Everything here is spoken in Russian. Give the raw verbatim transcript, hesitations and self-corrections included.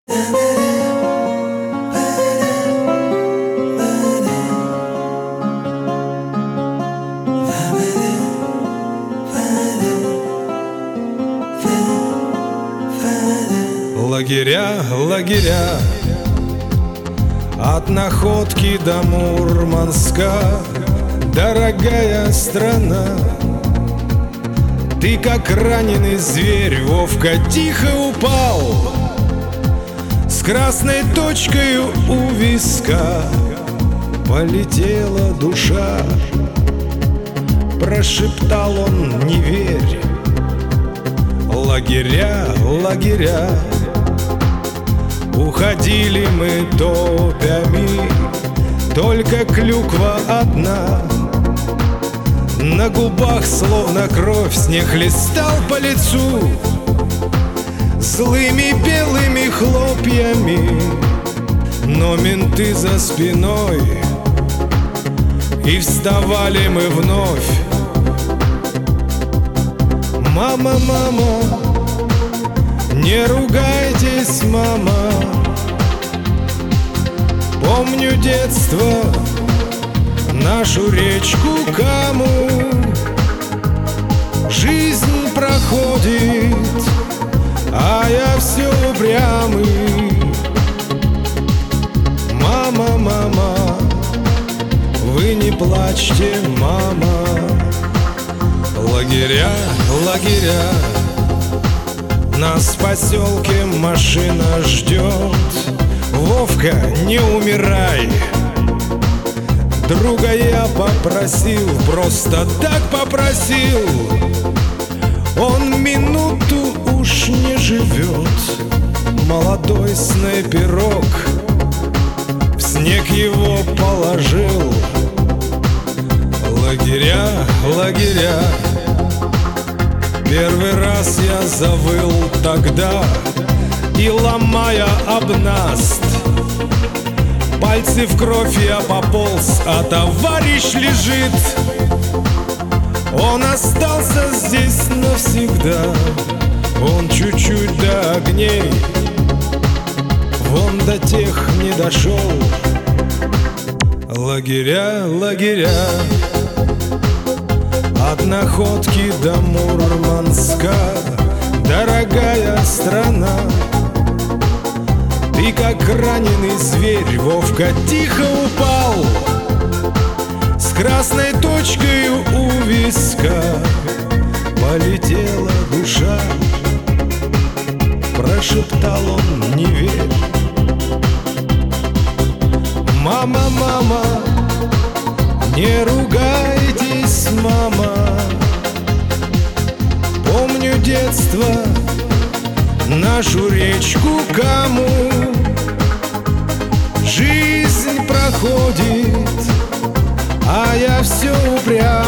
Лагеря, лагеря, от Находки до Мурманска, дорогая страна. Ты, как раненый зверь, Вовка, тихо упал с красной точкой у виска. Полетела душа, прошептал он, не верь. Лагеря, лагеря, уходили мы топями, только клюква одна. На губах словно кровь снег хлестал по лицу злыми белыми хлопьями. Но менты за спиной, и вставали мы вновь. Мама, мама, не ругайтесь, мама. Помню детство, нашу речку Каму. Жизнь проходит, а я все упрямый. Мама, мама, вы не плачьте, мама. Лагеря, лагеря, нас в поселке машина ждет. Вовка, не умирай. Друга я попросил, просто так попросил. Он минуту уж не живет. Молодой снайперок в снег его положил. Лагеря, лагеря, первый раз я завыл тогда, и ломая об наст, пальцы в кровь я пополз, а товарищ лежит. Он остался здесь навсегда. Он чуть-чуть до огней, вон до тех не дошел. Лагеря, лагеря, от Находки до Мурманска, дорогая страна. Ты, как раненый зверь, Вовка, тихо упал с красной точкой у виска. Полетела душа, прошептал он, не верь. Мама, мама, не ругайтесь, мама. Помню детство, нашу речку Каму. Жизнь проходит, а я все упрям.